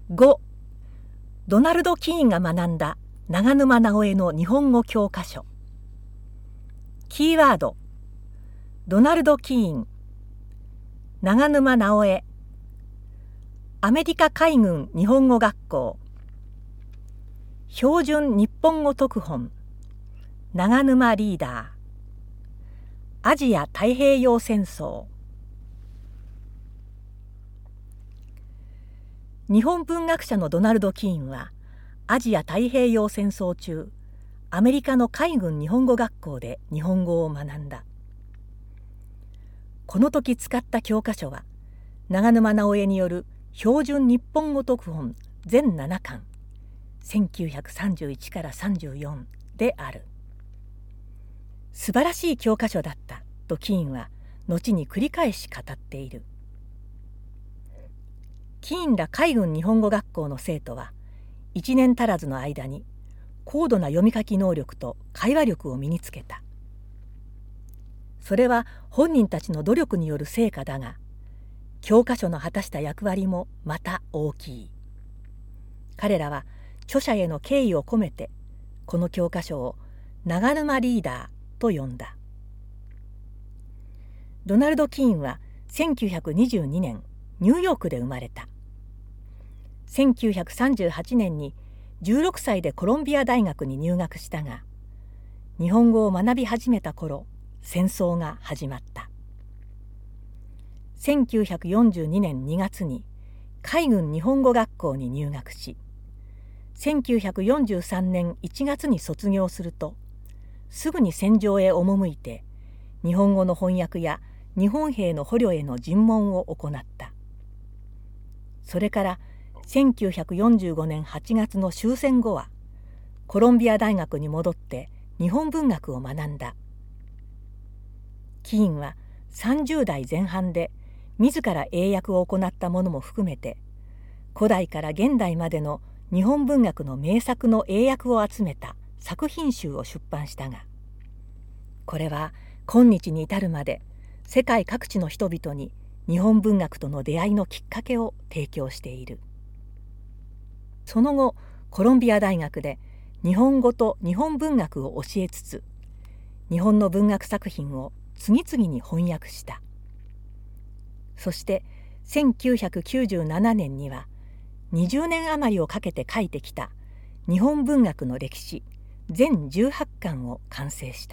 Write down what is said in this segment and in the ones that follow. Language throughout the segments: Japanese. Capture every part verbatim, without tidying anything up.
ご. ドナルド・キーンが学んだ長沼直江の日本語教科書。キーワード、ドナルド・キーン、長沼直江、アメリカ海軍日本語学校、標準日本語読本、長沼リーダー、アジア太平洋戦争。日本文学者のドナルド・キーンはアジア太平洋戦争中、アメリカの海軍日本語学校で日本語を学んだ。この時使った教科書は長沼直江による標準日本語読本全ななかん、せんきゅうひゃくさんじゅういちからさんじゅうよんである。素晴らしい教科書だったとキーンは後に繰り返し語っている。キーンら海軍日本語学校の生徒はいちねん足らずの間に高度な読み書き能力と会話力を身につけた。それは本人たちの努力による成果だが、教科書の果たした役割もまた大きい。彼らは著者への敬意を込めてこの教科書を長沼リーダーと呼んだ。ドナルド・キーンはせんきゅうひゃくにじゅうにねんニューヨークで生まれた。せんきゅうひゃくさんじゅうはちねんにじゅうろくさいでコロンビア大学に入学したが、日本語を学び始めた頃、戦争が始まった。せんきゅうひゃくよんじゅうにねんにがつに海軍日本語学校に入学し、せんきゅうひゃくよんじゅうさんねんいちがつに卒業すると、すぐに戦場へ赴いて日本語の翻訳や日本兵の捕虜への尋問を行った。それからせんきゅうひゃくよんじゅうごねんはちがつの終戦後はコロンビア大学に戻って日本文学を学んだ。キーンはさんじゅうだいぜん半で自ら英訳を行ったものも含めて、古代から現代までの日本文学の名作の英訳を集めた作品集を出版したが、これは今日に至るまで世界各地の人々に日本文学との出会いのきっかけを提供している。その後、コロンビア大学で日本語と日本文学を教えつつ、日本の文学作品を次々に翻訳した。そしてせんきゅうひゃくきゅうじゅうななねんにはにじゅうねん余りをかけて書いてきた日本文学の歴史全じゅうはっかんを完成した。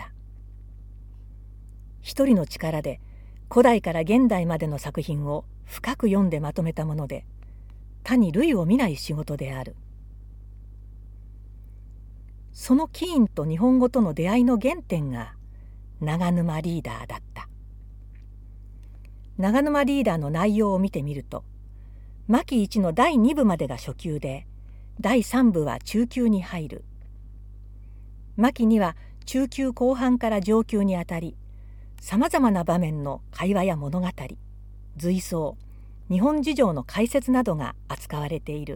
一人の力で古代から現代までの作品を深く読んでまとめたもので、他に類を見ない仕事である。そのキーンと日本語との出会いの原点が長沼リーダーだった。長沼リーダーの内容を見てみると、巻きいちのだいにぶまでが初級で、だいさんぶは中級に入る。巻きには中級後半から上級にあたり、さまざまな場面の会話や物語、随想、日本事情の解説などが扱われている。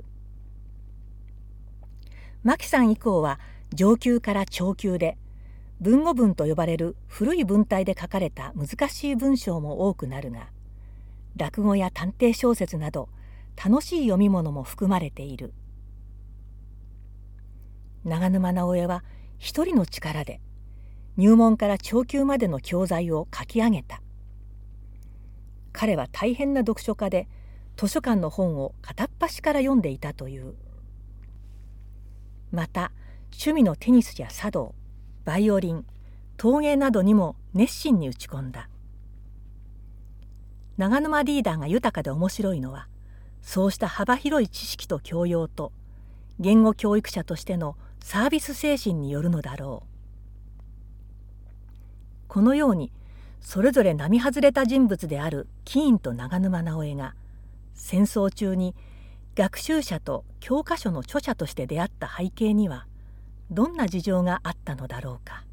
牧さん以降は上級から長級で、文語文と呼ばれる古い文体で書かれた難しい文章も多くなるが、落語や探偵小説など楽しい読み物も含まれている。長沼直江は一人の力で入門から長級までの教材を書き上げた。彼は大変な読書家で、図書館の本を片っ端から読んでいたという。また趣味のテニスや茶道、バイオリン、陶芸などにも熱心に打ち込んだ。長沼リーダーが豊かで面白いのは、そうした幅広い知識と教養と言語教育者としてのサービス精神によるのだろう。このようにそれぞれ並外れた人物であるキーンと長沼直江が戦争中に学習者と教科書の著者として出会った背景にはどんな事情があったのだろうか。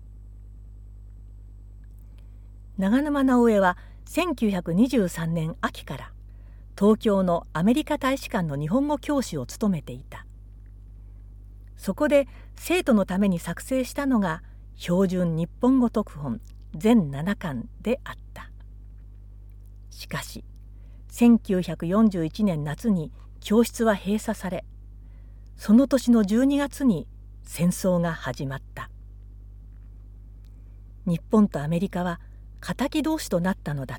長沼直江はせんきゅうひゃくにじゅうさんねん秋から東京のアメリカ大使館の日本語教師を務めていた。そこで生徒のために作成したのが標準日本語読本全ななかんであった。しかしせんきゅうひゃくよんじゅういちねん夏に教室は閉鎖され、その年のじゅうにがつに戦争が始まった。日本とアメリカは敵同士となったのだった。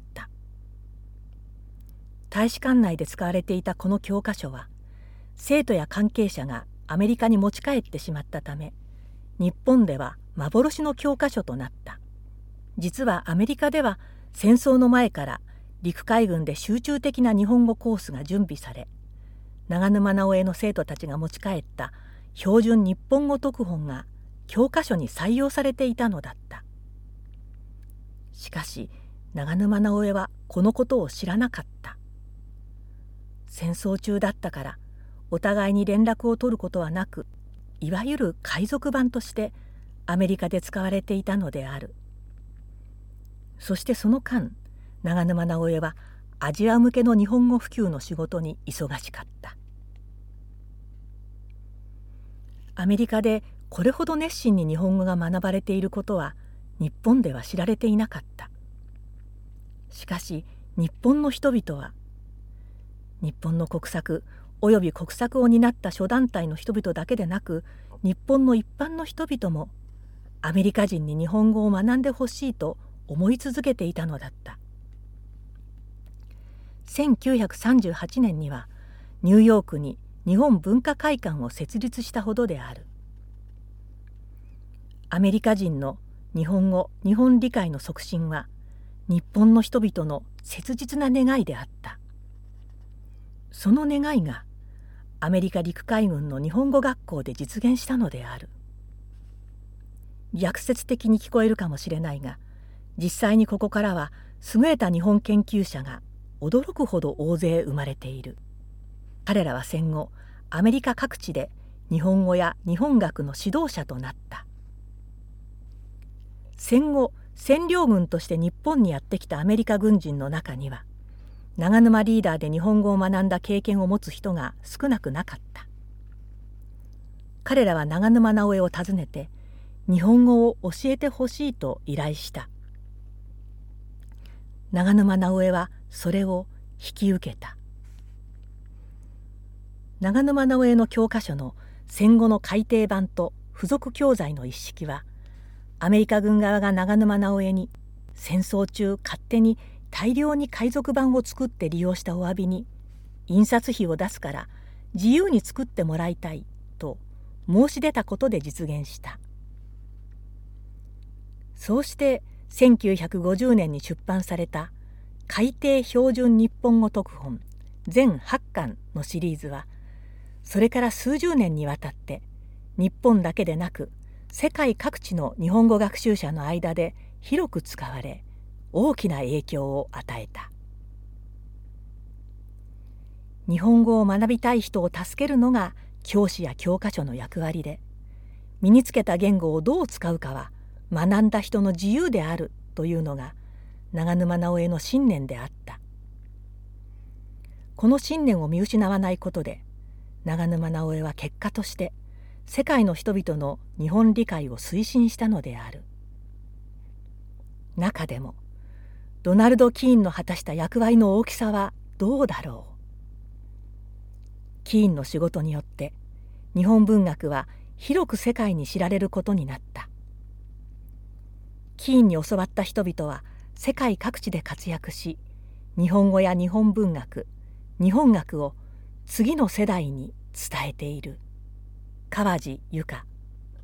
大使館内で使われていたこの教科書は、生徒や関係者がアメリカに持ち帰ってしまったため、日本では幻の教科書となった。実はアメリカでは戦争の前から陸海軍で集中的な日本語コースが準備され、長沼直江の生徒たちが持ち帰った標準日本語読本が教科書に採用されていたのだった。しかし長沼直江はこのことを知らなかった。戦争中だったからお互いに連絡を取ることはなく、いわゆる海賊版としてアメリカで使われていたのである。そしてその間、長沼直江はアジア向けの日本語普及の仕事に忙しかった。アメリカでこれほど熱心に日本語が学ばれていることは日本では知られていなかった。しかし日本の人々は、日本の国策および国策を担った諸団体の人々だけでなく、日本の一般の人々もアメリカ人に日本語を学んでほしいと思い続けていたのだった。せんきゅうひゃくさんじゅうはちねんにはニューヨークに日本文化会館を設立したほどである。アメリカ人の日本語・日本理解の促進は日本の人々の切実な願いであった。その願いがアメリカ陸海軍の日本語学校で実現したのである。逆説的に聞こえるかもしれないが、実際にここからは優れた日本研究者が驚くほど大勢生まれている。彼らは戦後アメリカ各地で日本語や日本学の指導者となった。戦後占領軍として日本にやってきたアメリカ軍人の中には、長沼リーダーで日本語を学んだ経験を持つ人が少なくなかった。彼らは長沼直江を訪ねて日本語を教えてほしいと依頼した。長沼直江はそれを引き受けた。長沼直江の教科書の戦後の改訂版と付属教材の一式は、アメリカ軍側が長沼直江に戦争中勝手に大量に海賊版を作って利用したお詫びに、印刷費を出すから自由に作ってもらいたいと申し出たことで実現した。そうしてせんきゅうひゃくごじゅうねんに出版された改訂標準日本語読本全はちかんのシリーズは、それから数十年にわたって日本だけでなく世界各地の日本語学習者の間で広く使われ、大きな影響を与えた。日本語を学びたい人を助けるのが教師や教科書の役割で、身につけた言語をどう使うかは学んだ人の自由であるというのが長沼直江の信念であった。この信念を見失わないことで、長沼直江は結果として世界の人々の日本理解を推進したのである。中でもドナルド・キーンの果たした役割の大きさはどうだろう。キーンの仕事によって日本文学は広く世界に知られることになった。キーンに教わった人々は世界各地で活躍し、日本語や日本文学、日本学を次の世代に伝えている。川地由佳。